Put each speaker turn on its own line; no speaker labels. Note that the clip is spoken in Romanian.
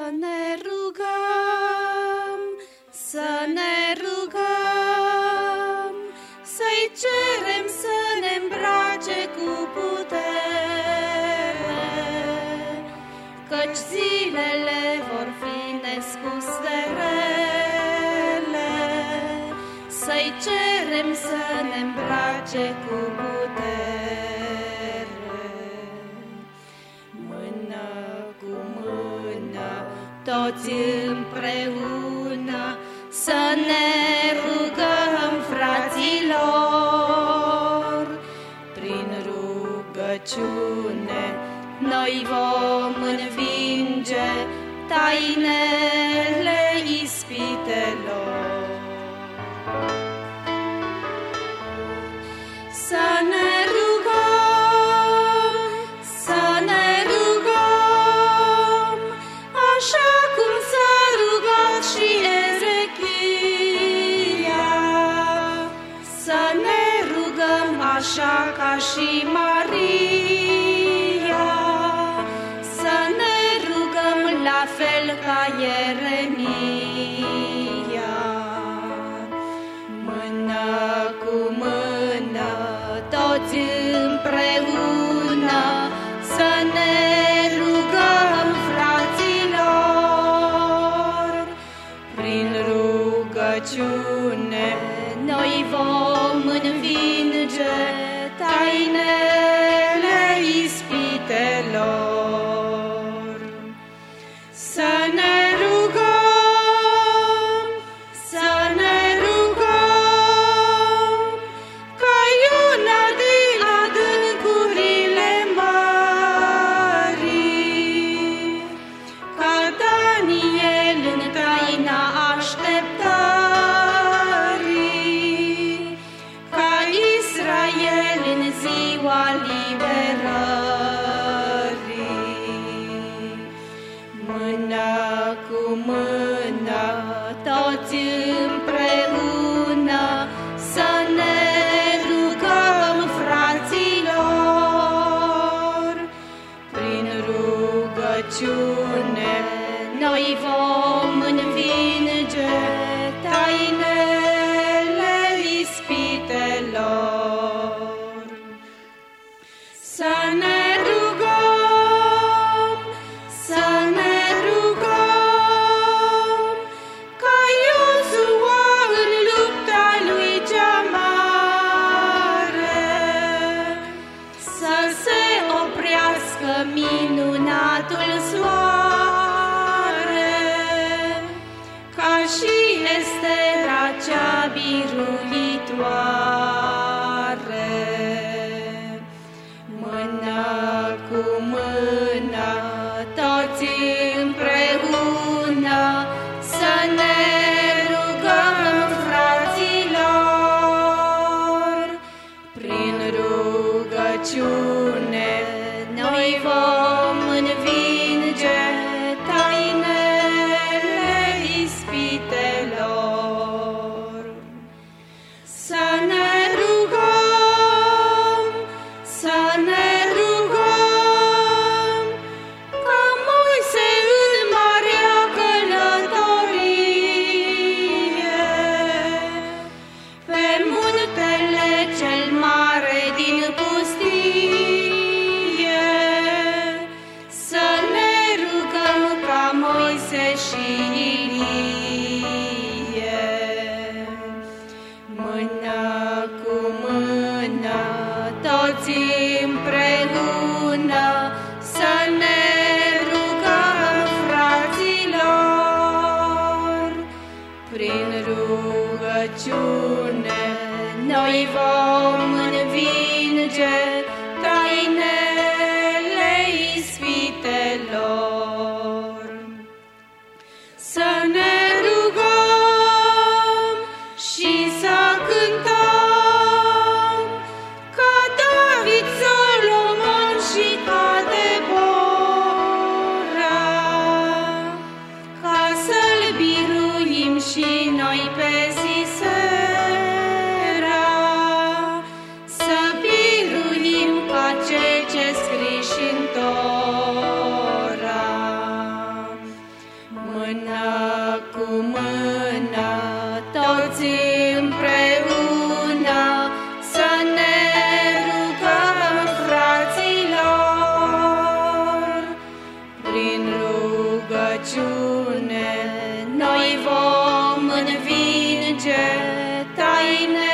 ne rugăm, să ne rugăm, să-i cerem să ne îmbrace cu putere, căci zilele vor fi nespus de rele, să-i cerem să ne îmbrace cu putere. Mână cu mână, toți împreună, să ne rugăm, fraților. Prin rugăciune noi vom învinge tainele ispitelor. Să ne rugăm, să ne rugăm, așa cum s-a rugat și Ezechia. Să ne rugăm așa ca și Maria, să ne rugăm la fel ca Ieremia. Mână cu mână, toți împreună, să ne rugăm, fraților. Prin rugăciune noi vom învinge tainele ispitelor. Să ne rugăm, să ne rugăm, ca Iona din adâncurile mării, ca Daniel în taina așteptării, ca Israel în ziua liberării. Mână cu mână, toți împreună, să ne rugăm, fraților. Prin rugăciune noi vom învinge tainele ispitelor. Să ne rugăm, să ne rugăm, ca Iosua în lupta lui cea mare, să se oprească minunatul soare, ca și Estera cea biruitoare. Mână cu mână, toți împreună, să ne rugăm, fraților. Prin rugăciune noi vom învinge tainele ispitelor. Să ne rugăm, să ne rugăm, ca Moise rugăciune, noi vom învinge taine